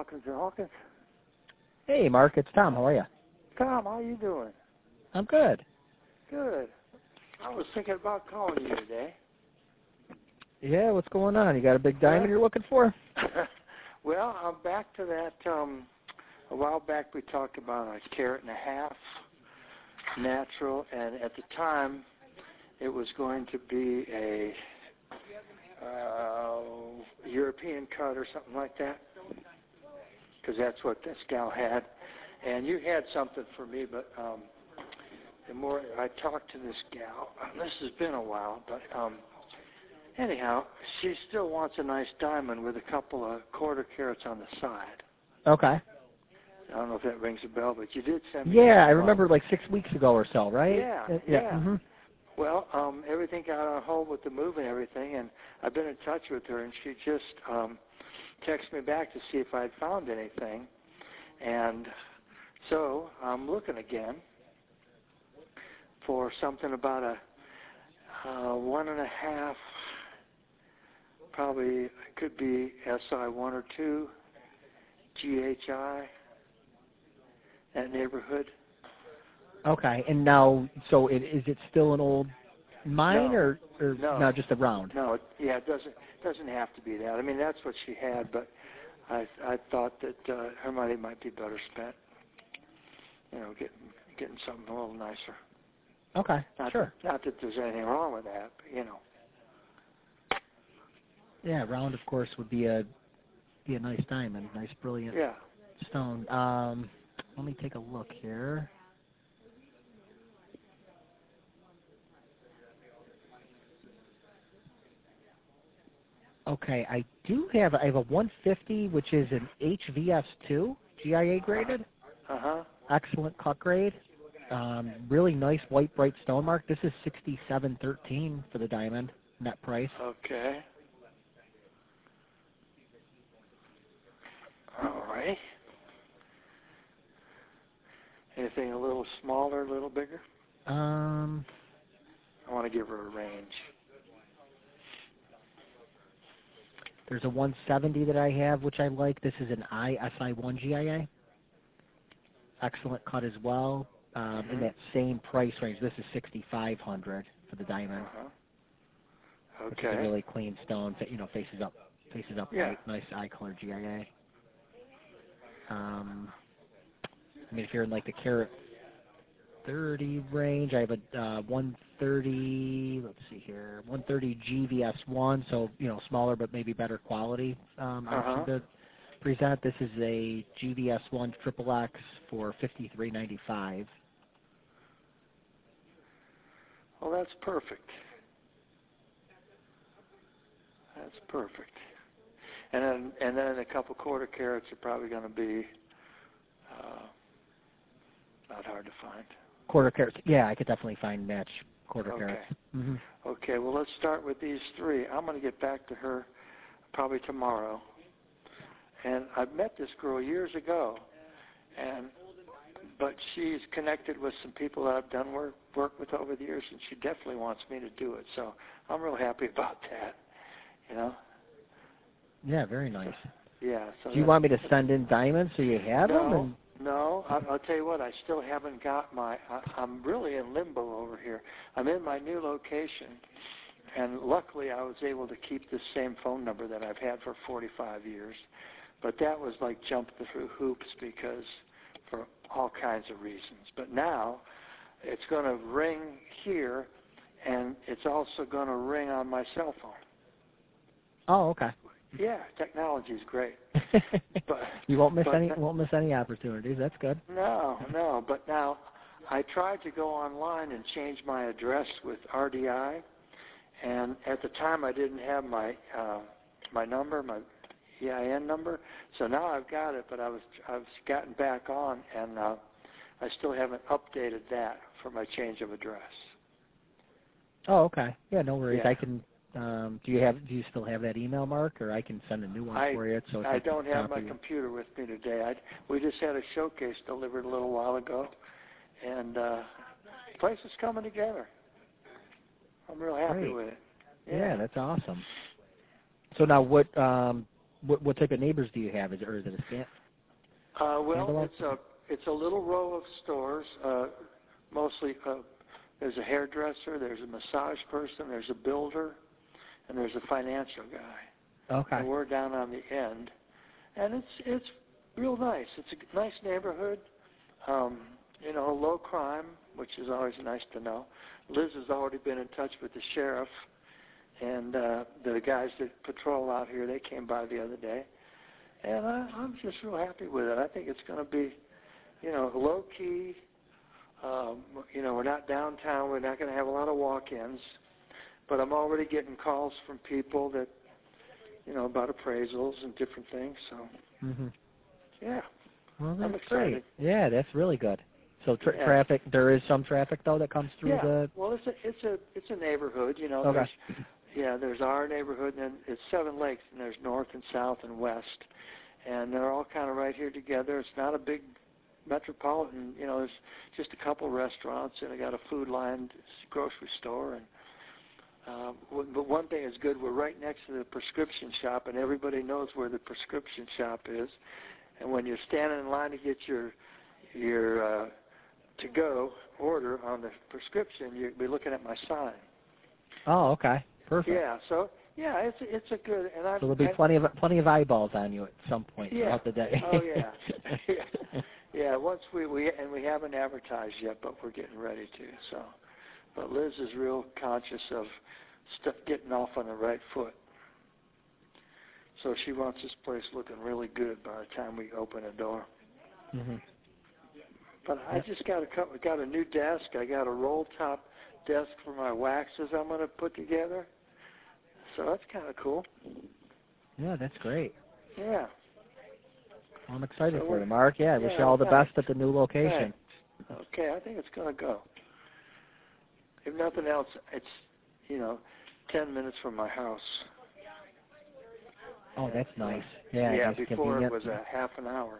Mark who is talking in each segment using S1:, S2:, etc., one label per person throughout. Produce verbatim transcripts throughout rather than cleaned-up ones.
S1: Hawkins and Hawkins.
S2: Hey, Mark, it's Tom. How are you?
S1: Tom, how you doing?
S2: I'm good.
S1: Good. I was thinking about calling you today.
S2: Yeah, what's going on? You got a big diamond well, you're looking for?
S1: Well, I'm back to that. Um, a while back we talked about a carat and a half natural, and at the time it was going to be a uh, European cut or something like that, because that's what this gal had. And you had something for me, but um, the more I talked to this gal, this has been a while, but um, anyhow, she still wants a nice diamond with a couple of quarter carats on the side.
S2: Okay.
S1: I don't know if that rings a bell, but you did send me.
S2: Yeah, I remember like six weeks ago or so, right?
S1: Yeah,
S2: yeah.
S1: yeah.
S2: Mm-hmm.
S1: Well, um, everything got on hold with the move and everything, and I've been in touch with her, and she just um, texted me back to see if I'd found anything. And so I'm looking again for something about a uh, one and a half, probably could be S I one or two, G H I, that neighborhood.
S2: Okay, and now, so it, is it still an old mine
S1: no,
S2: or, or
S1: no,
S2: no, just a round?
S1: No, yeah, it doesn't doesn't have to be that. I mean, that's what she had, but I I thought that uh, her money might be better spent, you know, getting getting something a little nicer.
S2: Okay,
S1: not
S2: sure.
S1: That, not that there's anything wrong with that, but, you know.
S2: Yeah, round, of course, would be a be a nice diamond, nice, brilliant
S1: yeah.
S2: stone. Um, let me take a look here. Okay, I do have I have a one fifty, which is an H V S two, G I A graded.
S1: Uh-huh.
S2: Excellent cut grade. Um, really nice white bright stone mark. This is sixty-seven thirteen for the diamond net price.
S1: Okay. All right. Anything a little smaller, a little bigger?
S2: Um,
S1: I want to give her a range.
S2: There's a one seventy that I have, which I like. This is an I S I one G I A. Excellent cut as well. Um,
S1: mm-hmm.
S2: In that same price range. This is sixty-five hundred for the diamond.
S1: Uh-huh. Okay.
S2: Which is a really clean stone. You know, faces up, faces up,
S1: yeah.
S2: right, nice eye color G I A. Um, I mean, if you're in like the carat thirty range, I have a uh, one thirty. Let's see here, one thirty G V S one. So you know, smaller but maybe better quality um,
S1: uh-huh.
S2: option to present. This is a G V S one triple X for fifty-three ninety-five.
S1: Well, that's perfect. That's perfect. And then, and then a couple quarter carats are probably going to be uh, not hard to find.
S2: Quarter carats, yeah, I could definitely find match quarter
S1: okay.
S2: carats. Mm-hmm.
S1: Okay, well, let's start with these three. I'm going to get back to her probably tomorrow. And I met this girl years ago, and but she's connected with some people that I've done work work with over the years, and she definitely wants me to do it. So I'm real happy about that. You know.
S2: Yeah, very nice.
S1: So, yeah. So
S2: do you want me to send in diamonds so you have
S1: no,
S2: them? And
S1: no. I, I'll tell you what. I still haven't got my. I, I'm really in limbo over here. I'm in my new location, and luckily I was able to keep the same phone number that I've had for forty-five years. But that was like jumping through hoops because for all kinds of reasons. But now it's going to ring here, and it's also going to ring on my cell phone.
S2: Oh, okay.
S1: Yeah, technology is great. But
S2: you won't miss
S1: but
S2: any
S1: th-
S2: won't miss any opportunities. That's good.
S1: No, no. But now I tried to go online and change my address with R D I, and at the time I didn't have my uh, my number, my E I N number. So now I've got it, but I was I've gotten back on, and uh, I still haven't updated that for my change of address.
S2: Oh, okay. Yeah, no worries.
S1: Yeah.
S2: I can. Um, do you have? Do you still have that email, Mark, or I can send a new one
S1: I,
S2: for you? So
S1: I don't have my
S2: you.
S1: computer with me today. I, we just had a showcase delivered a little while ago, and uh, the place is coming together. I'm real happy
S2: Great.
S1: with it.
S2: Yeah.
S1: Yeah,
S2: yeah, that's awesome. So now, what um, what, what type of neighbors do you have? Is it, or is it a stand?
S1: Uh, well,
S2: Standalone?
S1: it's a it's a little row of stores. Uh, mostly, uh, there's a hairdresser, there's a massage person, there's a builder, and there's a financial guy.
S2: Okay.
S1: And we're down on the end, and it's it's real nice. It's a nice neighborhood. Um, you know, low crime, which is always nice to know. Liz has already been in touch with the sheriff, and uh, the guys that patrol out here, they came by the other day. And I, I'm just real happy with it. I think it's going to be, you know, low-key. Um, you know, we're not downtown. We're not going to have a lot of walk-ins. But I'm already getting calls from people that, you know, about appraisals and different things. So,
S2: mm-hmm.
S1: yeah.
S2: Well, that's
S1: I'm excited.
S2: great. Yeah, that's really good. So tra-
S1: yeah.
S2: traffic, there is some traffic, though, that comes through
S1: yeah.
S2: the...
S1: Well, it's a, it's a, it's a neighborhood, you know.
S2: Okay.
S1: There's, yeah, there's our neighborhood, and then it's Seven Lakes, and there's north and south and west. And they're all kind of right here together. It's not a big metropolitan, you know, there's just a couple restaurants, and I got a food line grocery store. And uh, but one thing is good, we're right next to the prescription shop, and everybody knows where the prescription shop is. And when you're standing in line to get your your uh, to-go order on the prescription, you'll be looking at my sign.
S2: Oh, okay. Perfect.
S1: Yeah, so... Yeah, it's it's a good, and I.
S2: So there'll be plenty of plenty of eyeballs on you at some point
S1: yeah.
S2: throughout the day.
S1: Oh yeah, yeah, yeah. Once we we and we haven't advertised yet, but we're getting ready to. So, but Liz is real conscious of stuff getting off on the right foot. So she wants this place looking really good by the time we open a door.
S2: Mm-hmm.
S1: But I just got a couple, got a new desk. I got a roll top desk for my waxes I'm going to put together. So that's kind of cool.
S2: Yeah, that's great.
S1: Yeah.
S2: Well, I'm excited
S1: So
S2: for you, Mark. Yeah, I wish you all the
S1: thanks.
S2: best at the new location.
S1: Thanks. Okay, I think it's going to go. If nothing else, it's, you know, ten minutes from my house.
S2: Oh, that's nice. Yeah,
S1: yeah
S2: that's
S1: before it
S2: convenient.
S1: was a half an hour.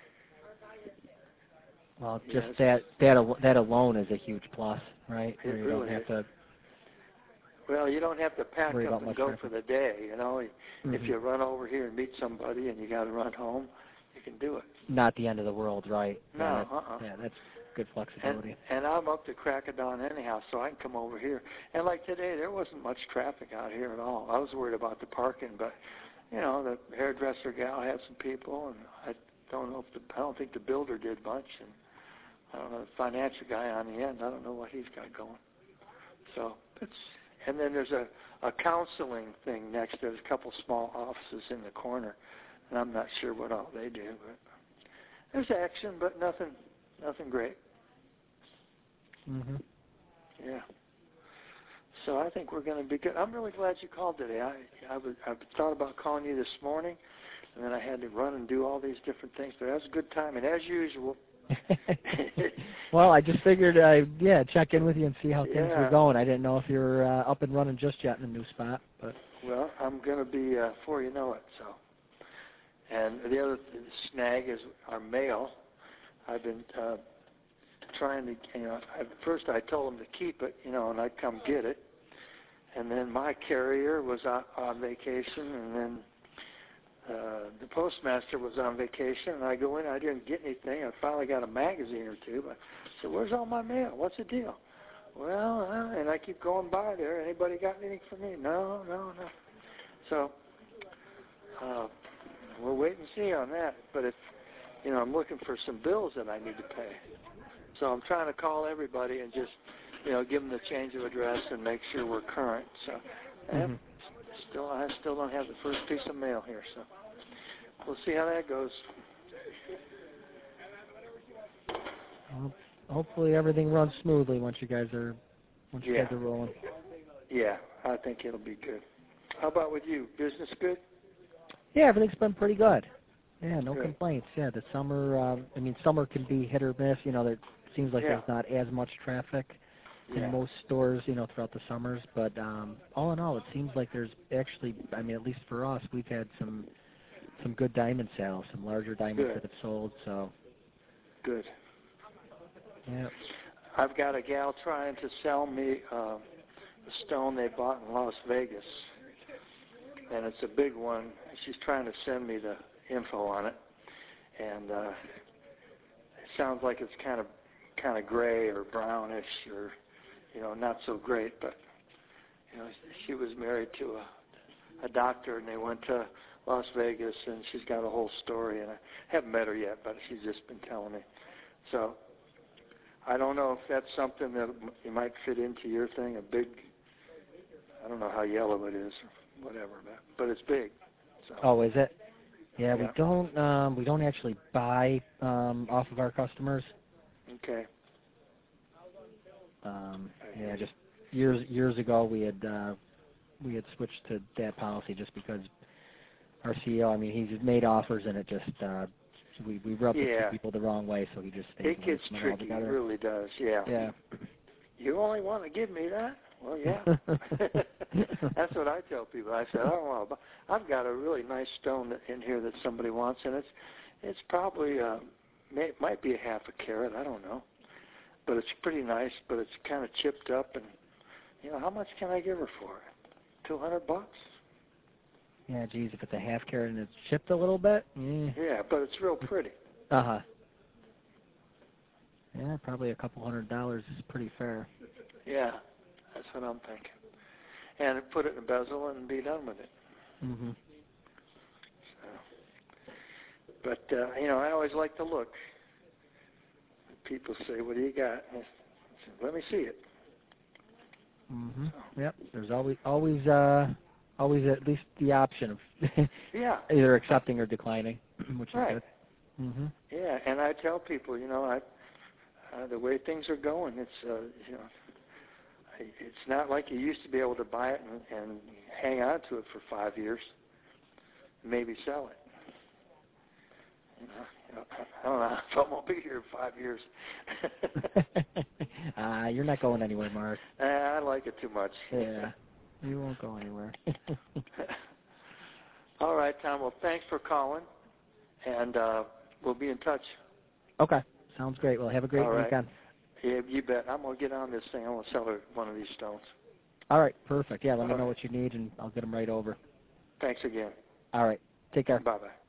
S2: Well,
S1: Yeah,
S2: just
S1: it's-
S2: that that al- that alone is a huge plus, right?
S1: It
S2: Where you
S1: really
S2: don't have
S1: is.
S2: to
S1: Well, you don't have to pack
S2: worry
S1: up
S2: about
S1: and
S2: much
S1: go
S2: traffic.
S1: for the day, you know.
S2: Mm-hmm.
S1: If you run over here and meet somebody and you got to run home, you can do it.
S2: Not the end of the world, right?
S1: No,
S2: yeah, that,
S1: uh-uh.
S2: yeah, that's good
S1: And,
S2: flexibility.
S1: and I'm up to crack of dawn anyhow, so I can come over here. And like today, there wasn't much traffic out here at all. I was worried about the parking, but, you know, the hairdresser gal had some people, and I don't know if the, I don't think the builder did much, and I don't know, the financial guy on the end, I don't know what he's got going. So it's, and then there's a, a counseling thing next. There's a couple small offices in the corner, and I'm not sure what all they do, but there's action, but nothing, nothing great.
S2: Mm-hmm.
S1: Yeah. So I think we're going to be good. I'm really glad you called today. I I, was, I thought about calling you this morning, and then I had to run and do all these different things. But that was a good time, and as usual.
S2: Well, I just figured, uh, yeah, check in with you and see how things
S1: Yeah.
S2: were going. I didn't know if you were uh, up and running just yet in the new spot, but
S1: Well, I'm going to be uh, before you know it. So, and the other th- snag is our mail. I've been uh, trying to, you know, at first I told them to keep it, you know, and I'd come get it. And then my carrier was on, on vacation, and then uh, the postmaster was on vacation, and I go in, I didn't get anything. I finally got a magazine or two. But I said, where's all my mail? What's the deal? Well, uh, and I keep going by there. Anybody got anything for me? No, no, no. So uh, we'll wait and see on that. But if, you know, I'm looking for some bills that I need to pay. So I'm trying to call everybody and just, you know, give them the change of address and make sure we're current. So
S2: mm-hmm.
S1: still, I still don't have the first piece of mail here. So we'll see how that goes.
S2: well, hopefully everything runs smoothly once you guys are once you
S1: Yeah.
S2: guys are rolling.
S1: Yeah, I think it'll be good. How about with you? Business good?
S2: Yeah, everything's been pretty good. Yeah, no
S1: Good.
S2: complaints. Yeah, the summer, um, I mean, summer can be hit or miss. You know, there seems like
S1: Yeah.
S2: there's not as much traffic
S1: Yeah.
S2: in most stores, you know, throughout the summers. But um, all in all, it seems like there's actually, I mean, at least for us, we've had some some good diamond sales, some larger diamonds
S1: Good.
S2: that have sold. So,
S1: Good.
S2: yeah.
S1: I've got a gal trying to sell me uh, a stone they bought in Las Vegas, and it's a big one, she's trying to send me the info on it, and uh, it sounds like it's kind of kind of gray or brownish, or you know, not so great. But you know, she was married to a, a doctor, and they went to Las Vegas, and she's got a whole story. And I haven't met her yet, but she's just been telling me. So I don't know if that's something that you might fit into your thing. A big, I don't know how yellow it is, or whatever, but, but it's big. So.
S2: Oh, is it? Yeah,
S1: Yeah.
S2: we don't um, we don't actually buy um, off of our customers.
S1: Okay.
S2: Um, yeah, just years years ago we had uh, we had switched to that policy just because our C E O, I mean, he's made offers and it just uh, we we rubbed
S1: Yeah.
S2: it to people the wrong way, so he just stayed
S1: It
S2: away
S1: gets
S2: from it
S1: tricky. It
S2: altogether.
S1: really does. Yeah.
S2: Yeah.
S1: You only want to give me that? Well, yeah. That's what I tell people. I said, oh, well, I've got a really nice stone that, in here that somebody wants, and it's it's probably uh, may, might be a half a carat. I don't know, but it's pretty nice. But it's kind of chipped up, and you know, how much can I give her for it? Two hundred bucks.
S2: Yeah, geez, if it's a half carat and it's chipped a little bit. Mm.
S1: Yeah, but it's real pretty.
S2: Uh huh. Yeah, probably a couple hundred dollars is pretty fair.
S1: Yeah, that's what I'm thinking. And put it in a bezel and be done with it.
S2: Mhm.
S1: So, but uh, you know, I always like to look. People say, "What do you got?" And I say, let me see it.
S2: Mhm.
S1: So.
S2: Yep. There's always always uh always at least the option of
S1: Yeah.
S2: either accepting or declining, which is
S1: Right.
S2: good. Mhm.
S1: Yeah, and I tell people, you know, I uh, the way things are going, it's uh, you know, I, it's not like you used to be able to buy it and, and hang on to it for five years, and maybe sell it. You know, you know, I don't know if I'm gonna be here in five years.
S2: Ah, uh, you're not going anywhere, Mark.
S1: uh, I like it too much.
S2: Yeah, you won't go anywhere.
S1: All right, Tom. Well, thanks for calling, and uh, we'll be in touch.
S2: Okay, sounds great. Well, have a great
S1: All right.
S2: weekend.
S1: Yeah, you bet. I'm gonna get on this thing. I'm gonna sell her one of these stones.
S2: All right, perfect. Yeah, let
S1: All
S2: me know
S1: right.
S2: what you need, and I'll get them right over.
S1: Thanks again.
S2: All right, take care.
S1: Bye bye.